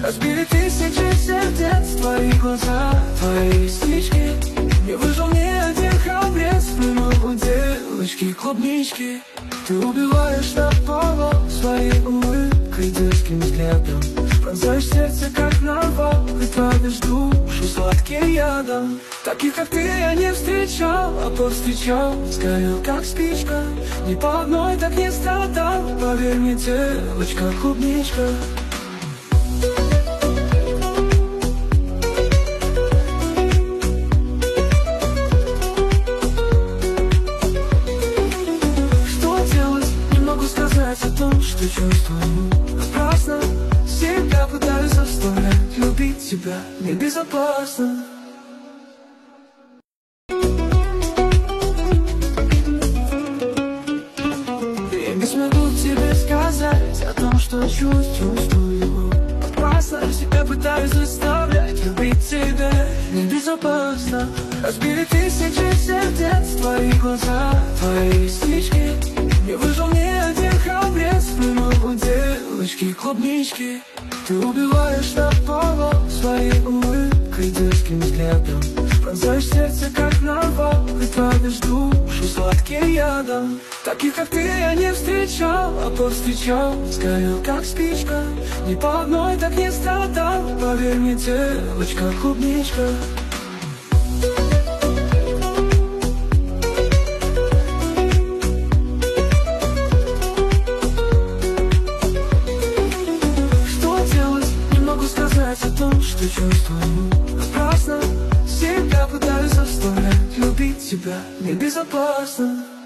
Разбили тысячи сердец твои глаза, твои истички. Не выжил ни один храбрец, плюнул у девочки клубнички. Ты убиваешь наповал своей улыбкой, дерзким взглядом. Пронзаешь сердце, как навал, и травишь душу сладким ядом. Таких, как ты, я не встречал, а повстречал, сгорел, как спичка. Ни по одной так не страдал, поверь мне, девочка клубничка. О том, что чувствую напрасно. Себя пытаюсь заставлять любить тебя небезопасно. Я не смогу тебе сказать о том, что чувствую опасно. Себя пытаюсь заставлять любить тебя небезопасно. Разбили тысячи сердец твои глаза, твои истички. Не выжил ни один храбрец, плюнул у девочки клубнички. Ты убиваешь наповал своей улыбкой, дерзким взглядом. Пронзаешь сердце, как навал, и травишь душу сладким ядом. Таких, как ты, я не встречал, а повстречал, сгорел, как спичка. Ни по одной так не страдал, поверь мне, девочка клубничка. О том, что чувствую напрасно. Себя пытаюсь заставлять любить тебя небезопасно.